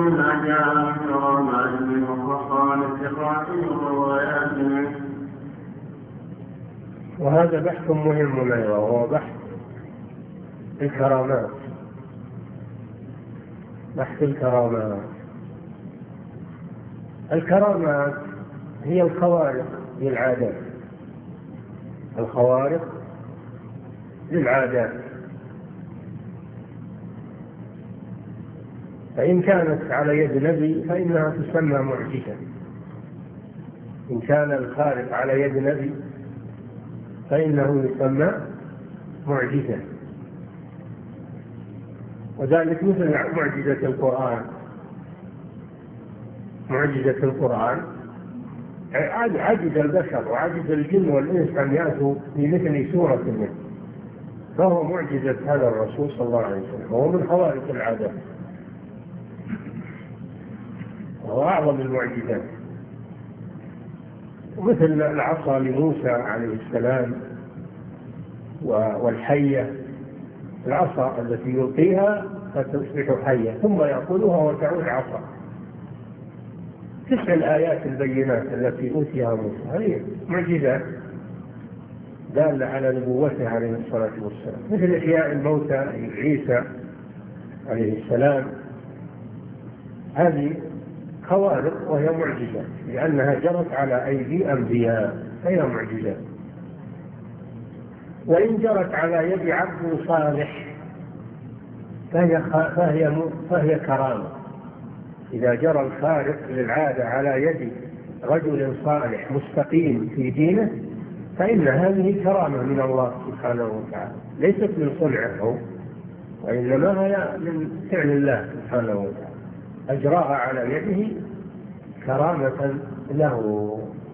ما جاء في كرامات وخصائص قائم الروايات. وهذا بحث مهم أيضا، وهو بحث الكرامات. بحث الكرامات. الكرامات هي الخوارق للعادات، الخوارق للعادات. فإن كانت على يد نبي فإنها تسمى معجزة. إن كان الخارق على يد نبي فإنه يسمى معجزة. وذلك مثل معجزة القرآن. معجزة القرآن عجز البشر وعجز الجن والإنس أن يأتوا بمثل سورة منه، فهو معجزة هذا الرسول صلى الله عليه وسلم، وهو من خوارق العادات، وهو أعظم المعجزات. ومثل العصا لموسى عليه السلام والحية، العصا التي يلقيها فتصبح حية ثم يأخذها وتعود عصا. 9 الآيات البينات التي أوتيها موسى هذه معجزات دالة على نبوته عليه الصلاة والسلام. مثل إحياء الموتى عيسى عليه السلام، هذه خوارق وهي معجزة لأنها جرت على أيدي أنبياء، فهي معجزة. وإن جرت على يد عبد صالح فهي كرامة. إذا جرى الخارق للعادة على يد رجل صالح مستقيم في دينه فإن هذه كرامة من الله سبحانه وتعالى، ليست من صنعه وإنما هي من فعل الله سبحانه وتعالى، أجراها على يده كرامة له.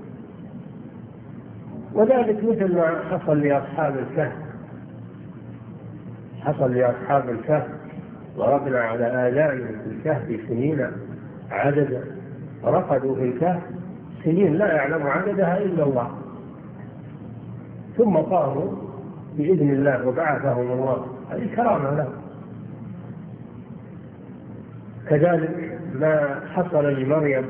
وذلك مثل ما حصل لأصحاب الكهف. حصل لأصحاب الكهف ضربنا على آذانهم في الكهف سنين عددا، رقدوا في الكهف سنين لا يعلم عددها إلا الله، ثم قاموا بإذن الله وبعثهم الله، هذه كرامة لهم. كذلك ما حصل لمريم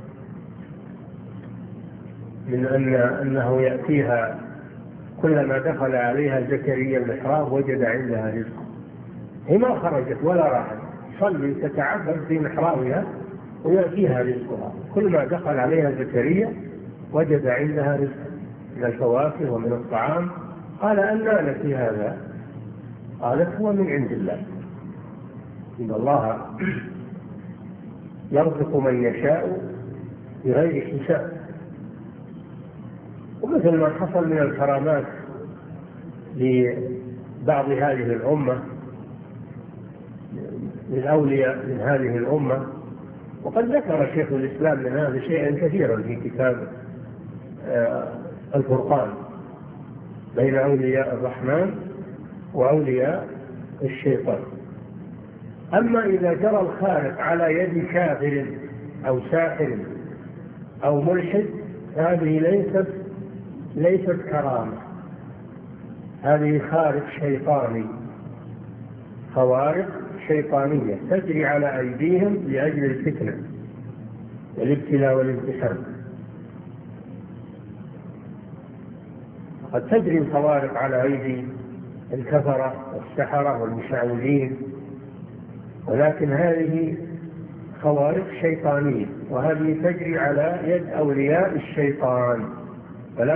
من أنه يأتيها كلما دخل عليها زكريا المحراب وجد عندها رزقا. هي ما خرجت ولا راحت، تصلي تتعبد في محرابها ويأتيها رزقها. كلما دخل عليها زكريا وجد عندها رزقا من الفواكه ومن الطعام. قال أنى لك هذا؟ قالت هو من عند الله، إن الله يرزق من يشاء بغير حساب. ومثل ما حصل من الكرامات لبعض هذه الأمة للأولياء من هذه الأمة، وقد ذكر شيخ الإسلام من هذا شيئا كثيرا في كتاب الفرقان بين أولياء الرحمن وأولياء الشيطان. أما إذا جرى الخارق على يد كافر أو ساحر أو ملحد هذه ليست كرامة، هذه خارق شيطاني، خوارق شيطانية تجري على أيديهم لأجل الفتنة والابتلاء والامتحان. قد تجري الخوارق على أيدي الكفرة والسحرة والمشعوذين، ولكن هذه خوارق شيطانية، وهذه تجري على يد أولياء الشيطان فلا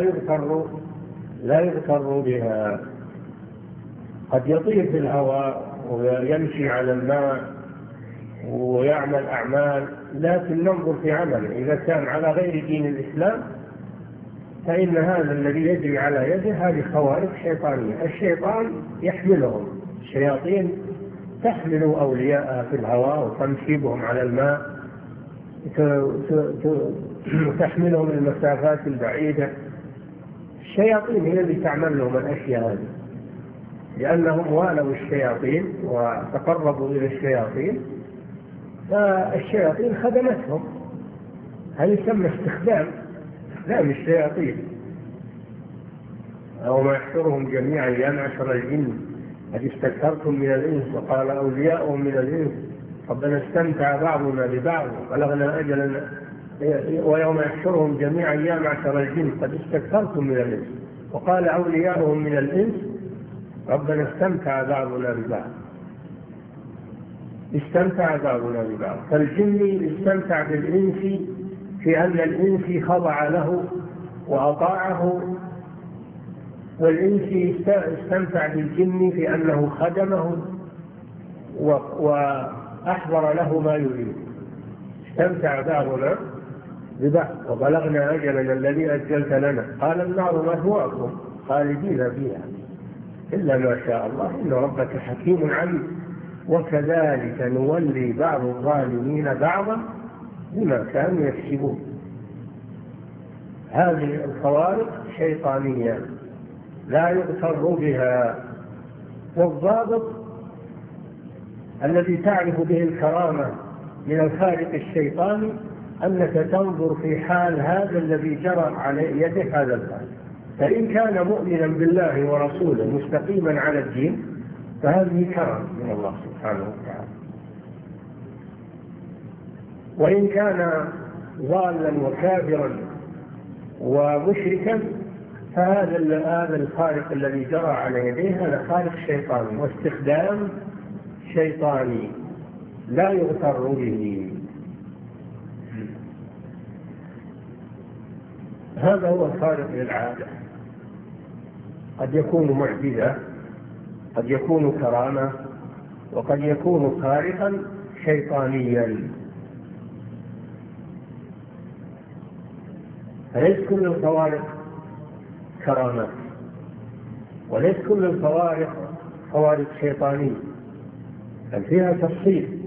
يغتر بها. قد يطير في الهواء ويمشي على الماء ويعمل أعمال، لكن ننظر في عمله إذا كان على غير دين الإسلام فإن هذا الذي يجري على يده هذه خوارق شيطانية. الشيطان يحملهم، الشياطين تحمل أولياءها في الهواء وتمشي بهم على الماء، تحملهم المسافات البعيدة. الشياطين هي اللي تعمل لهم الأشياء هذه، لأنهم والوا الشياطين وتقربوا إلى الشياطين، فالشياطين خدمتهم. هذا يسمى استخدام الشياطين. أو ما يحشرهم جميعا يا معشر الجن قد استكثرتم من الإنس وقال أولياؤهم من الإنس ربنا استمتع بعضنا ببعض بلغنا أجلا ويوم يحشرهم جميعا يا معشر الجن قد استكثرتم من الإنس، وقال أولياؤهم من الإنس ربنا استمتع بعضنا ببعض، استمتع بعضنا ببعض. فالجن استمتع بالإنس في أن الإنس خضع له وأطاعه، والإنس استمتع بالجن في أنه خدمه وأحضر له ما يريد. استمتع بعضنا ببعض. وبلغنا أجلنا الذي أجلت لنا قال النار مثواكم خالدين فيها إلا ما شاء الله إن ربك حكيم عليم. وكذلك نولي بعض الظالمين بعضا بما كانوا يكسبون. هذه الخوارق شيطانية لا يغتر بها. والضابط الذي تعرف به الكرامة من الخارق الشيطاني أنك تنظر في حال هذا الذي جرى على يده هذا الخارق، فإن كان مؤمنا بالله ورسوله مستقيما على الدين فهذه كرامة من الله سبحانه وتعالى، وإن كان ضالا وكافرا ومشركا فهذا الخارق الذي جرى على يديه هذا خارق شيطاني واستخدام شيطاني لا يغتر به. هذا هو الخارق للعادة، قد يكون معجزة، قد يكون كرامة، وقد يكون خارقا شيطانيا. فليس كل الخوارق كرامات، وليس كل الخوارق خوارق شيطانية، بل فيها تفصيل.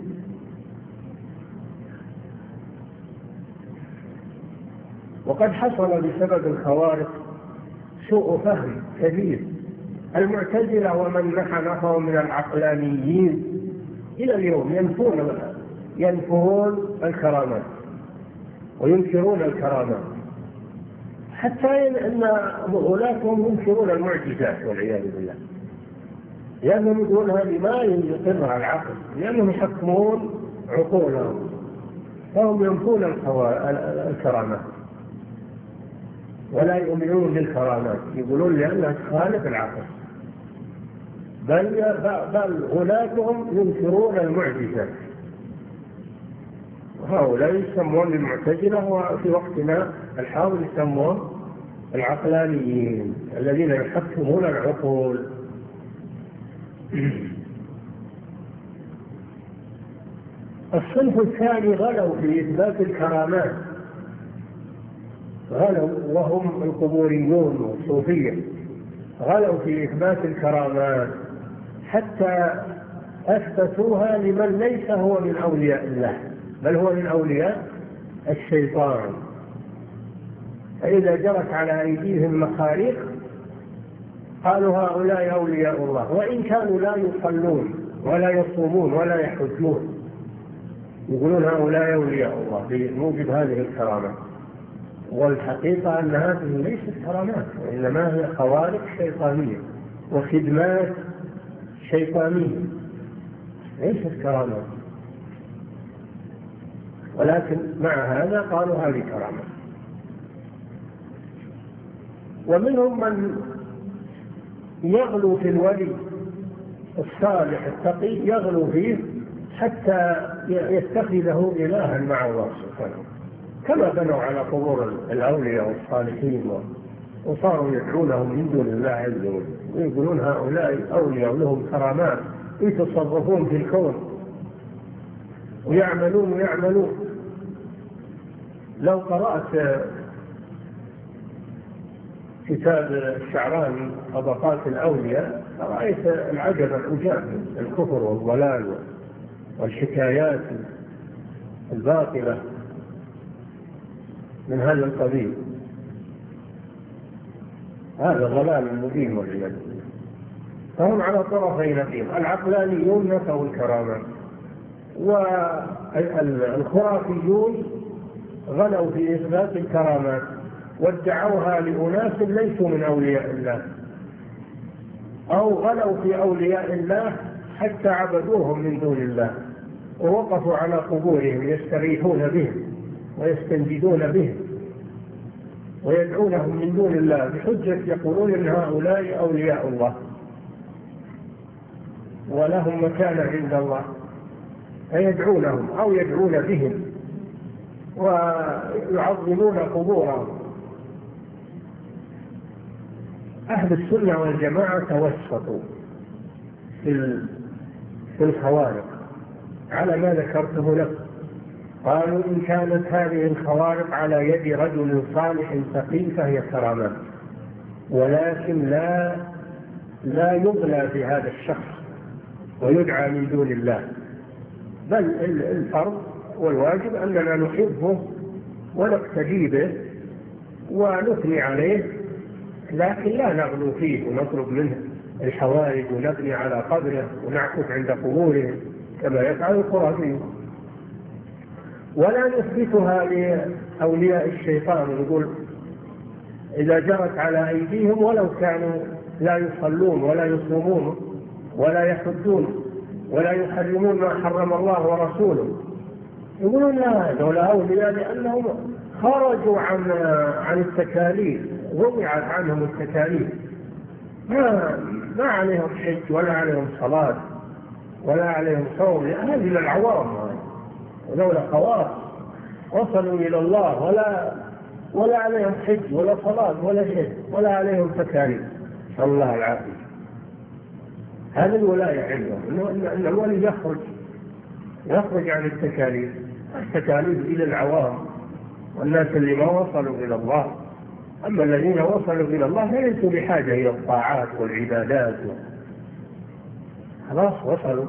وقد حصل بسبب الخوارق سوء فهم كبير. المعتزلة ومن نحى من العقلانيين إلى اليوم ينفون الكرامات وينكرون الكرامات، حتى أن غلاتهم ينكرون المعجزات والعياذ بالله، لأنهم يقولون هذه ما يقرها العقل، لأنهم يحكمون عقولهم، فهم ينفون الكرامات ولا يؤمنون بالكرامات، يقولون لأنها تخالف العقل. بل غلاتهم ينكرون المعجزات، وهؤلاء يسمون المعتزلة، وفي وقتنا الحاضر يسمون العقلانيين الذين يحكمون العقول. الصنف الثاني غلوا في إثبات الكرامات، غلوا وهم القبوريون والصوفية، غلوا في إثبات الكرامات حتى أثبتوها لمن ليس هو من أولياء الله بل هو من أولياء الشيطان. فإذا جرت على أيديهم مخاريق قالوا هؤلاء أولياء الله، وإن كانوا لا يصلون ولا يصومون ولا يحجون، يقولون هؤلاء أولياء الله بموجب هذه الكرامات. والحقيقة أن هذه ليست كرامات، وإنما هي خوارق شيطانية وخدمات شيطانية، ليست كرامات. ولكن مع هذا قالوا هذه كرامات. ومنهم من يغلو في الولي الصالح التقي، يغلو فيه حتى يتخذه إلها مع الله سبحانه، كما بنوا على قبور الأولياء والصالحين وصاروا يدعونهم من دون الله عز وجل، ويقولون هؤلاء أولياء لهم كرامات يتصرفون في الكون ويعملون. لو قرأت كتاب الشعراني طبقات الأولياء رأيت العجب العجاب، الكفر والضلال والحكايات الباطلة من هذا القبيل. هذا ضلال مبين والعياذ بالله. فهم على طرفي نقيض، العقلانيون نفوا الكرامات، والخرافيون غلوا في إثبات الكرامات وادعوها لأناس ليسوا من أولياء الله، أو غلوا في أولياء الله حتى عبدوهم من دون الله، ووقفوا على قبورهم يستريحون بهم ويستنجدون بهم ويدعونهم من دون الله بحجة يقولون إن هؤلاء أولياء الله ولهم مكانة عند الله، فيدعونهم أو يدعون بهم ويعظمون قبورهم. أهل السنة والجماعة توسطوا في الخوارق على ما ذكرته لك. قالوا إن كانت هذه الخوارق على يد رجل صالح تقي فهي كرامات، ولكن لا يغلى في هذا الشخص ويدعى من دون الله، بل الفرض والواجب أننا نحبه ونقتدي به ونثني عليه، لكن لا نغلو فيه ونطلب منه الحوائج ونبني على قبره ونعكف عند قبوره كما يفعل الخرافيون، ولا نثبتها لأولياء الشيطان ونقول إذا جرت على أيديهم ولو كانوا لا يصلون ولا يصومون ولا يحجون ولا يحرمون ما حرم الله ورسوله، يقولون لا هذول أولياء لأنهم خرجوا عن التكاليف، وضعت عنهم التكاليف، ما عليهم حج ولا عليهم صلاة ولا عليهم صوم، هذه للعوام، ولولا خواص وصلوا إلى الله ولا عليهم حج ولا صلاة ولا شيء ولا عليهم تكاليف، نسأل الله العافية. هذا الولاية عندهم أن الولي يخرج عن التكاليف إلى العوام والناس اللي ما وصلوا إلى الله. أما الذين وصلوا إلى الله فليسوا بحاجة إلى الطاعات والعبادات، خلاص وصلوا،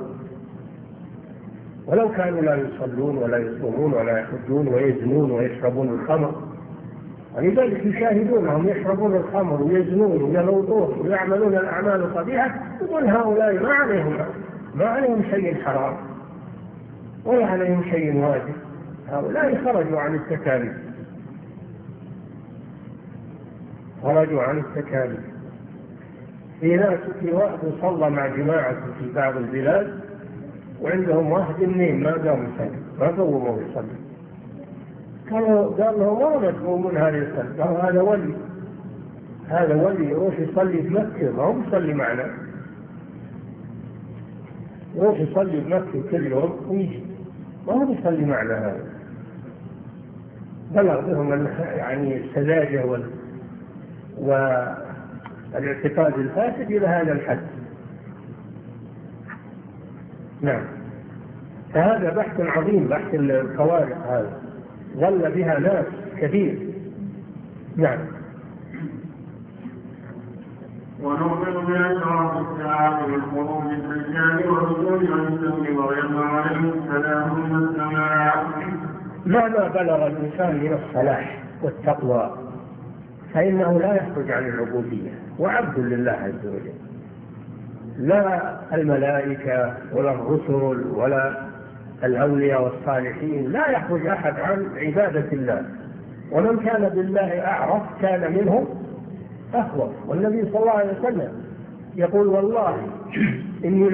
ولو كانوا لا يصلون ولا يصومون ولا يحجون ويزنون ويشربون الخمر، ولذلك يشاهدونهم يشربون الخمر ويزنون ويلوطون ويعملون الأعمال القبيحة، يقول هؤلاء ما عليهم شيء حرام ولا عليهم شيء واجب، هؤلاء خرجوا عن التكاليف. في ناس في واحد صلى مع جماعة في بعض البلاد وعندهم واحد اثنين ما قاموا يصلي، ما قوموا يصلي، قال له ما تقومون هذا يصلي؟ قال هذا ولي يروح يصلي في مكة، ما هو يصلي معنا، يروح يصلي في مكة كل يوم ويجي، ما هو يصلي معنا. هذا بلغ بهم يعني السذاجة والاعتقاد الفاسد إلى هذا الحد. نعم، فهذا بحث عظيم، بحث الخوارق هذا ظل بها ناس كثير. نعم. ونؤمن بأشراف الساعة والخروج الدجال والرسول والسلم ويطلع عليه السلام من السماء. مهما بلغ الإنسان من الصلاح والتقوى فإنه لا يخرج عن العبودية وعبد لله عز وجل، لا الملائكة ولا الرسل ولا الأولياء والصالحين، لا يخرج أحد عن عبادة الله، ومن كان بالله أعرف كان منه أخوف. والنبي صلى الله عليه وسلم يقول والله إني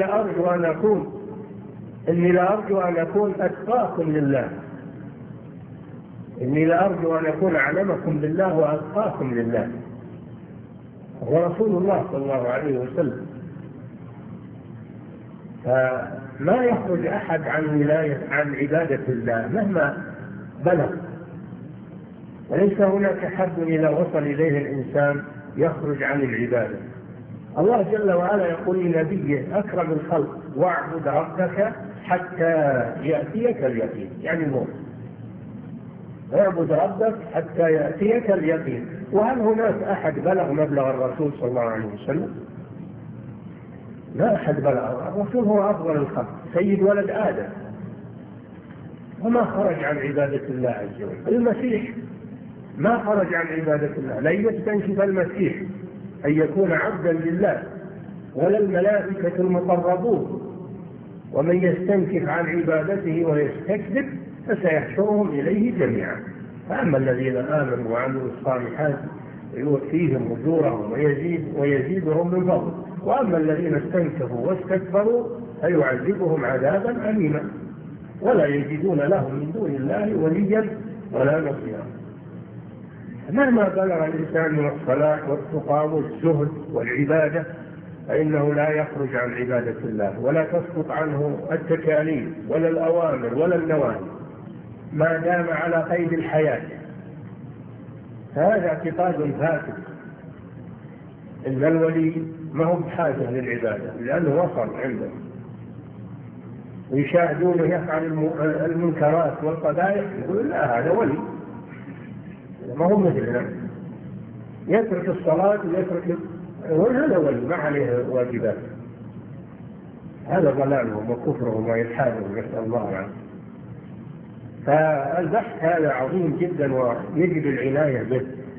لأرجو أن أكون أتقاكم لله، إني لأرجو أن أكون أعلمكم بالله وأتقاكم لله، هو رسول الله صلى الله عليه وسلم. فما يخرج أحد عن عبادة الله مهما بلغ، وليس هناك حد إذا وصل إليه الإنسان يخرج عن العبادة. الله جل وعلا يقول لنبيه أكرم الخلق واعبد ربك حتى يأتيك اليقين، يعني الموت، اعبد ربك حتى يأتيك اليقين. وهل هناك أحد بلغ مبلغ الرسول صلى الله عليه وسلم؟ لا أحد بلغ، الرسول هو أفضل الخلق، سيد ولد آدم، وما خرج عن عبادة الله عز وجل. المسيح ما خرج عن عبادة الله، لا يستنكف المسيح أن يكون عبدا لله، ولا الملائكة المقربون، ومن يستنكف عن عبادته ويستكبر فسيحشرهم إليه جميعا. فأما الذين آمنوا وعملوا الصالحات يوفيهم أجورهم ويزيدهم من فضله، وأما الذين استنكفوا واستكبروا فيعذبهم عذابا أليما. ولا يجدون لهم من دون الله وليا ولا نصيرا. مهما بلغ الإنسان من الصلاة والتقى والزهد والعبادة فإنه لا يخرج عن عبادة الله، ولا تسقط عنه التكاليف ولا الأوامر ولا النواهي ما دام على قيد الحياة. هذا اعتقاد فاسد إن الولي ما هو بحاجة للعبادة لأنه وصل عنده، ويشاهدونه يفعل المنكرات والقبائح يقول لا هذا ولي، ما هو مثلنا يترك الصلاة ويترك هذا ولي ما عليه واجبات. هذا ضلالهم وكفرهم وإلحادهم نسأل الله عنه. فالبحث هذا عظيم جدا ويجب العناية به،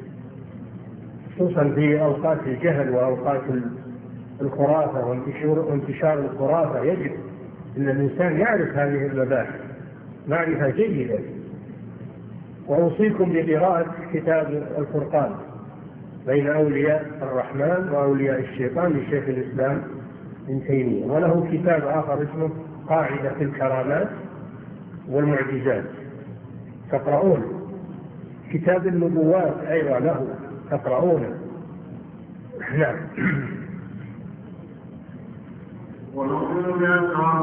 خصوصا في أوقات الجهل وأوقات الخرافة وانتشار الخرافة. يجب أن الإنسان يعرف هذه المباحث معرفة جيدة. وأوصيكم بقراءة كتاب الفرقان بين أولياء الرحمن وأولياء الشيطان لشيخ الإسلام ابن تيمية، وله كتاب آخر اسمه قاعدة في الكرامات والمعجزات تقرؤون، كتاب النبوات أيضا له تقرؤونه. نعم.